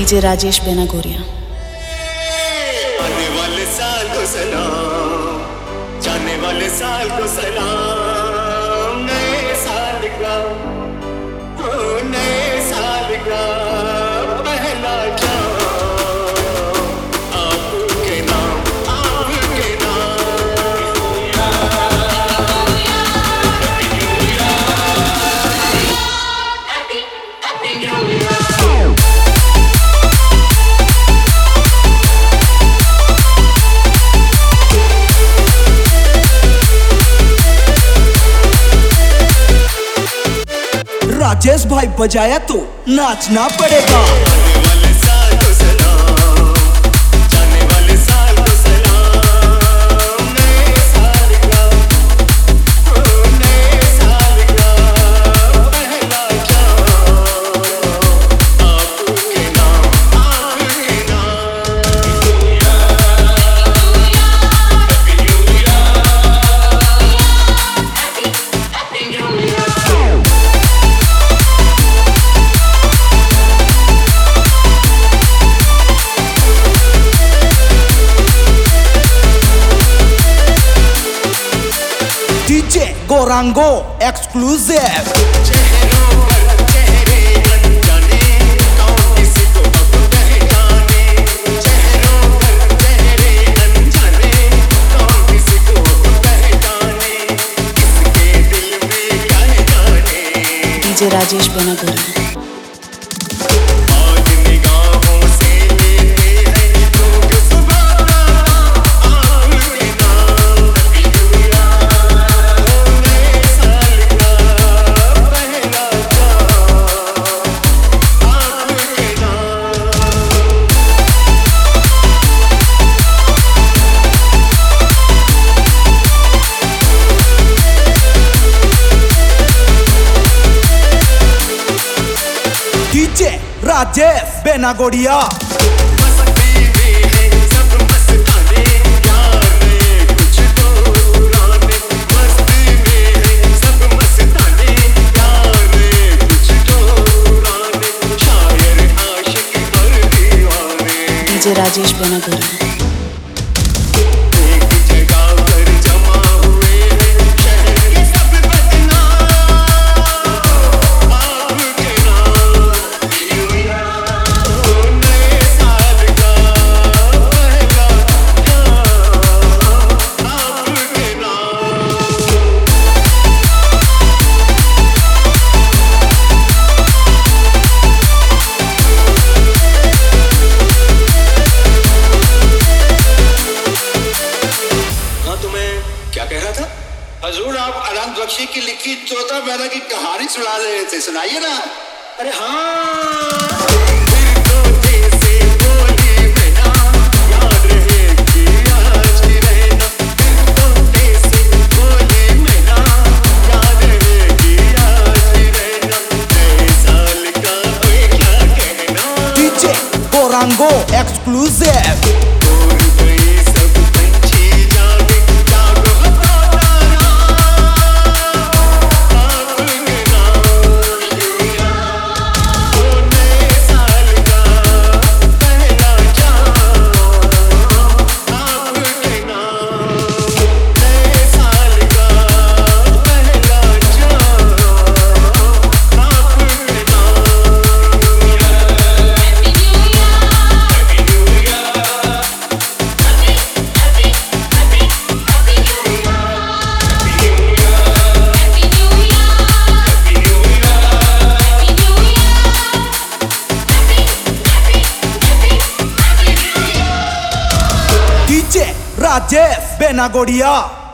DJ Rajesh बेनागोरिया। आने वाले साल को सलाम, जाने वाले साल को सलाम, नए साल का, नए साल का पहला आपके नाम, आपके राजेश भाई बजाया तो नाचना पड़ेगा। DJ Gorango exclusive. DJ Rajesh Benagoria. DJ Rajesh Benagoria. DJ Rajesh Benagoria. हजूर आप अनंत बख्शी की लिखी चौथा पैरा की कहानी सुना रहे थे, सुनाइए ना। अरे हाँ, DJ Gorango exclusive. DJ Rajesh बेनागोरिया।